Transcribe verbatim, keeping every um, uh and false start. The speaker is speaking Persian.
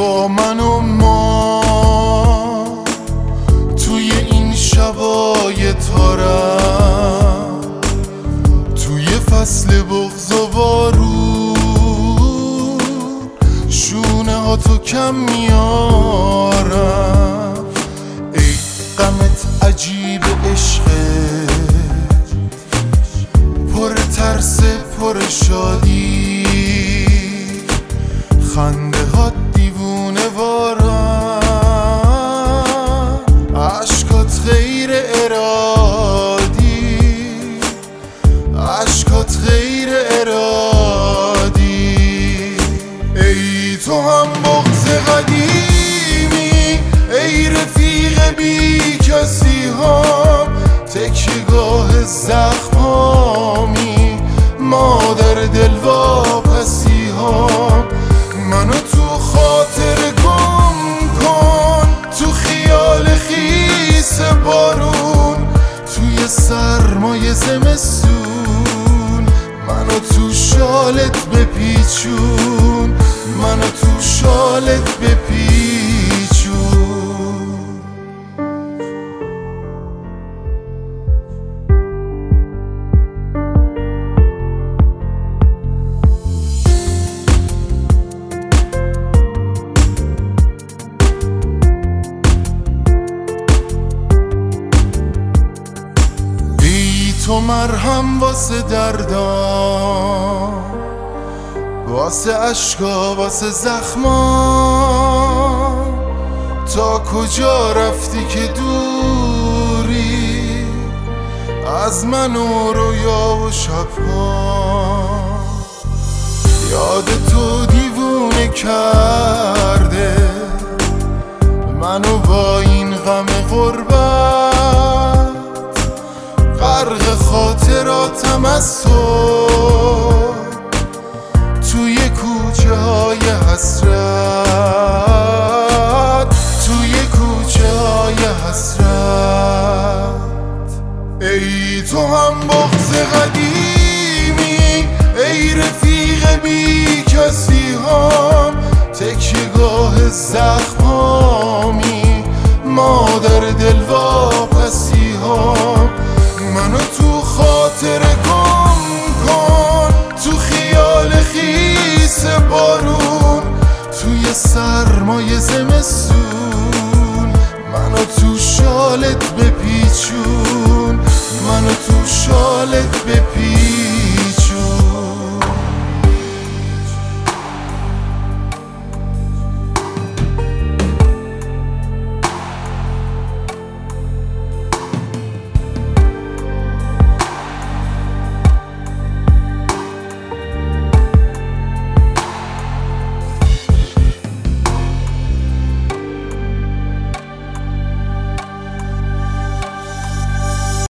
با من و ما توی این شبای تارم، توی فصل بغض و بارون، شونه ها تو کم میارم. ای غمت عجیب عشقه، پر ترس پر شادی، خنده ها دیوونه وارن، عشقات غیر ارادی، عشقات غیر ارادی. ای تو هم بغض قدیمی، ای رفیق بی کسی هم، تکیهگاه زخمامی، مادر دل واپسی هم. منو تو خاطر گم کن، تو خیال خیس بارون، توی سرمای زمستون، منو تو شالت بپیچون، منو تو شالت بپیچون. تو مرهم واسه دردام، واسه عشقا، واسه زخمام، تا کجا رفتی که دوری از من و رویا و شبها؟ یاد تو دیوونه کرده منو با این غم غربت، غرق خاطراتم از تو توی کوچه های حسرت، توی کوچه های حسرت. ای تو هم بغض قدیمی، ای رفیق بی کسی هم، تکیهگاه زخمامی، مادر دل واپسی هم. منو تو خاطر گم کن، تو خیال خیس بارون، توی سرمای زمستون، منو تو شالت ببین.